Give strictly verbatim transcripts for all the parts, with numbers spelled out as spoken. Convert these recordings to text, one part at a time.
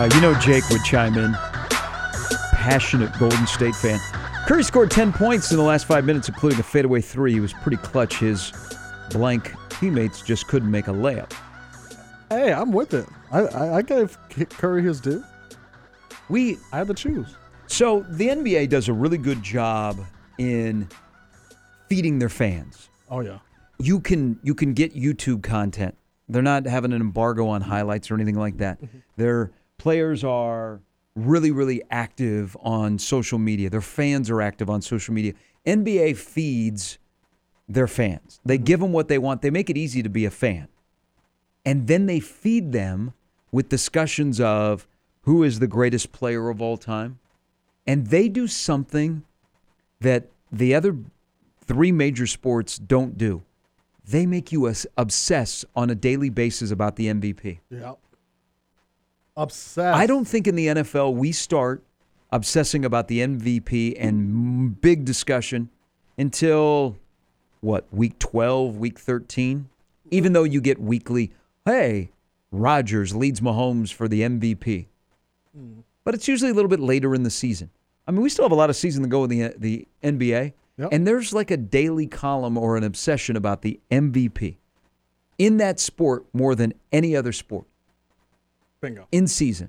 Uh, you know Jake would chime in. Passionate Golden State fan. Curry scored ten points in the last five minutes, including a fadeaway three. He was pretty clutch. His blank teammates just couldn't make a layup. Hey, I'm with it. I, I, I gave Curry his due. We I had to choose. So the N B A does a really good job in feeding their fans. Oh, yeah. You can you can get YouTube content. They're not having an embargo on highlights or anything like that. Mm-hmm. Their players are really, really active on social media. Their fans are active on social media. N B A feeds their fans. They give them what they want. They make it easy to be a fan. And then they feed them with discussions of who is the greatest player of all time. And they do something that the other three major sports don't do. They make you obsess on a daily basis about the M V P. Yeah. Obsessed. I don't think in the N F L we start obsessing about the M V P and big discussion until, what, week twelve, week thirteen? Even though you get weekly, hey, Rodgers leads Mahomes for the M V P. Mm. But it's usually a little bit later in the season. I mean, we still have a lot of season to go in the, the N B A. Yep. And there's like a daily column or an obsession about the M V P in that sport more than any other sport. Bingo. In season.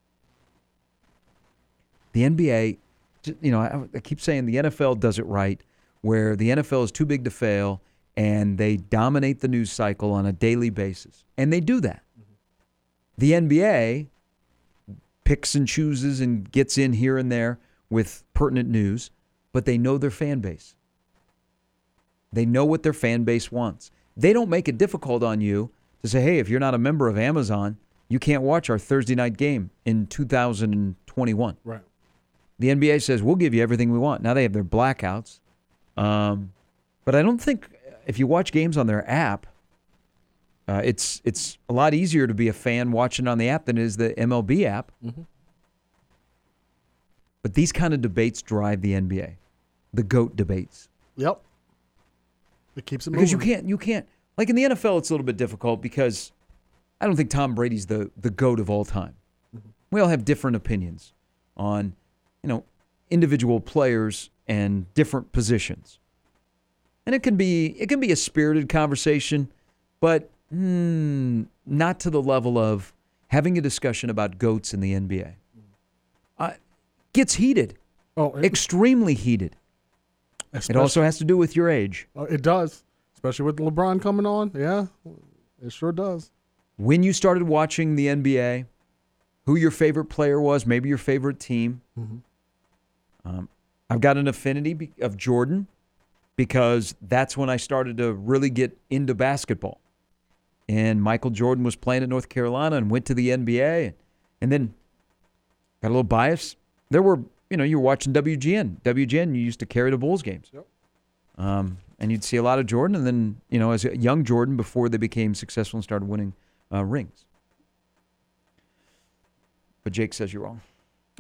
The N B A, you know, I, I keep saying the N F L does it right, where the N F L is too big to fail, and they dominate the news cycle on a daily basis. And they do that. Mm-hmm. The N B A picks and chooses and gets in here and there with pertinent news, but they know their fan base. They know what their fan base wants. They don't make it difficult on you to say, hey, if you're not a member of Amazon, you can't watch our Thursday night game in two thousand twenty-one. Right. The N B A says, we'll give you everything we want. Now they have their blackouts. Um, but I don't think if you watch games on their app, uh, it's it's a lot easier to be a fan watching on the app than it is the M L B app. Mm-hmm. But these kind of debates drive the N B A. The GOAT debates. Yep. It keeps it moving. Because you can't, you can't, like in the N F L, it's a little bit difficult because I don't think Tom Brady's the, the GOAT of all time. Mm-hmm. We all have different opinions on, you know, individual players and different positions. And it can be it can be a spirited conversation, but mm, not to the level of having a discussion about GOATs in the N B A. Uh, gets heated. Oh, it, extremely heated. It also has to do with your age. Uh, it does, especially with LeBron coming on. Yeah, it sure does. When you started watching the N B A, who your favorite player was, maybe your favorite team. Mm-hmm. Um, I've got an affinity of Jordan because that's when I started to really get into basketball. And Michael Jordan was playing at North Carolina and went to the N B A. And, and then got a little bias. There were, you know, you were watching W G N. W G N, you used to carry the Bulls games. Yep. Um, and you'd see a lot of Jordan. And then, you know, as a young Jordan before they became successful and started winning uh, rings. But Jake says you're wrong.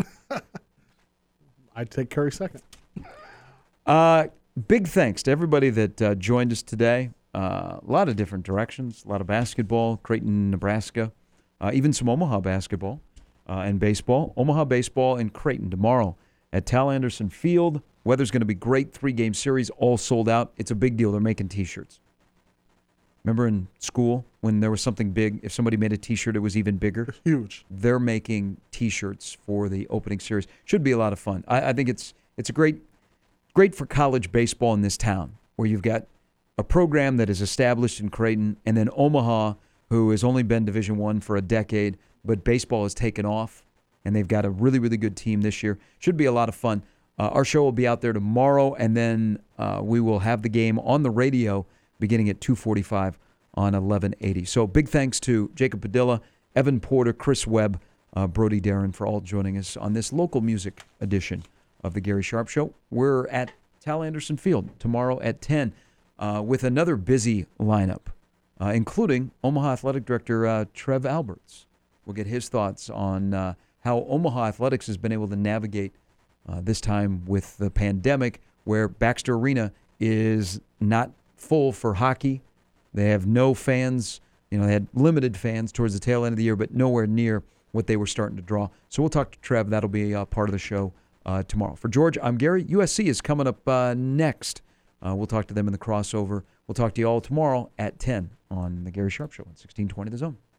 I'd take Curry second. Uh, big thanks to everybody that uh, joined us today. Uh, a lot of different directions, a lot of basketball, Creighton, Nebraska, uh, even some Omaha basketball uh, and baseball. Omaha baseball and Creighton tomorrow at Tal Anderson Field. Weather's going to be great. Three-game series, all sold out. It's a big deal. They're making T-shirts. Remember in school when there was something big, if somebody made a T-shirt, it was even bigger? Huge. They're making T-shirts for the opening series. Should be a lot of fun. I, I think it's it's a great great for college baseball in this town where you've got a program that is established in Creighton and then Omaha, who has only been Division One for a decade, but baseball has taken off, and they've got a really, really good team this year. Should be a lot of fun. Uh, our show will be out there tomorrow, and then uh, we will have the game on the radio beginning at two forty-five on eleven eighty. So big thanks to Jacob Padilla, Evan Porter, Chris Webb, uh, Brody Darren for all joining us on this local music edition of the Gary Sharp Show. We're at Tal Anderson Field tomorrow at ten uh, with another busy lineup, uh, including Omaha Athletic Director uh, Trev Alberts. We'll get his thoughts on uh, how Omaha Athletics has been able to navigate uh, this time with the pandemic, where Baxter Arena is not full for hockey. They have no fans. You know, they had limited fans towards the tail end of the year, but nowhere near what they were starting to draw. So we'll talk to Trev. That'll be uh, part of the show uh, tomorrow. For George, I'm Gary. U S C is coming up uh, next. Uh, we'll talk to them in the crossover. We'll talk to you all tomorrow at ten on the Gary Sharp Show on sixteen twenty The Zone.